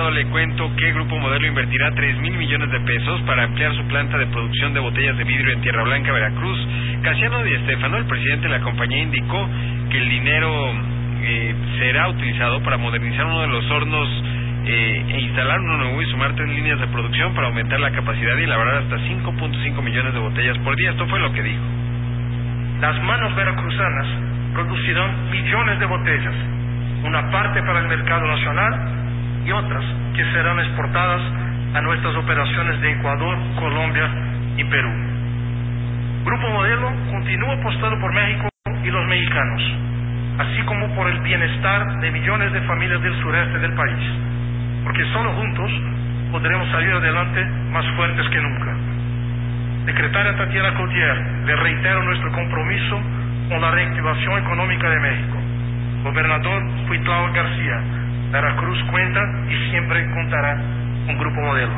lado, le cuento que Grupo Modelo invertirá 3,000 millones de pesos para ampliar su planta de producción de botellas de vidrio en Tierra Blanca, Veracruz. Casiano Di Stéfano, el presidente de la compañía, indicó que el dinero será utilizado para modernizar uno de los hornos e instalar uno nuevo y sumar 3 líneas de producción para aumentar la capacidad y elaborar hasta 5.5 millones de botellas por día. Esto fue lo que dijo. Las manos veracruzanas producirán millones de botellas, una parte para el mercado nacional y otras que serán exportadas a nuestras operaciones de Ecuador, Colombia y Perú. Grupo Modelo continúa apostando por México y los mexicanos, así como por el bienestar de millones de familias del sureste del país, porque solo juntos podremos salir adelante más fuertes que nunca. Secretaria Tatiana Cloutier, le reitero nuestro compromiso con la reactivación económica de México. Gobernador Cuitlao García, Veracruz cuenta y siempre contará con Grupo Modelo.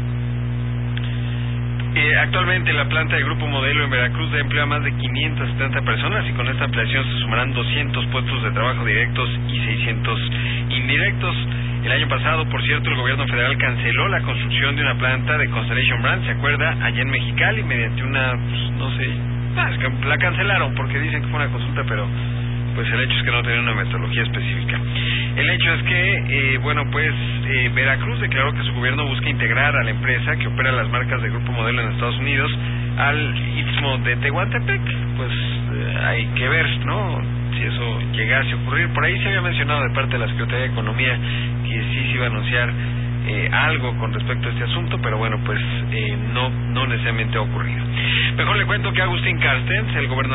Actualmente la planta de Grupo Modelo en Veracruz emplea a más de 570 personas y con esta ampliación se sumarán 200 puestos de trabajo directos y 600 indirectos. El año pasado, por cierto, el gobierno federal canceló la construcción de una planta de Constellation Brands, ¿se acuerda? Allá en Mexicali, mediante una, es que la cancelaron porque dicen que fue una consulta, pero pues el hecho es que no tenía una metodología específica. El hecho es que, Veracruz declaró que su gobierno busca integrar a la empresa que opera las marcas de Grupo Modelo en Estados Unidos al Istmo de Tehuantepec. Pues hay que ver, ¿no?, si eso llegase a ocurrir. Por ahí se había mencionado de parte de la Secretaría de Economía que sí se iba a anunciar algo con respecto a este asunto, pero bueno, pues no necesariamente ha ocurrido. Mejor le cuento que Agustín Carstens, el gobernador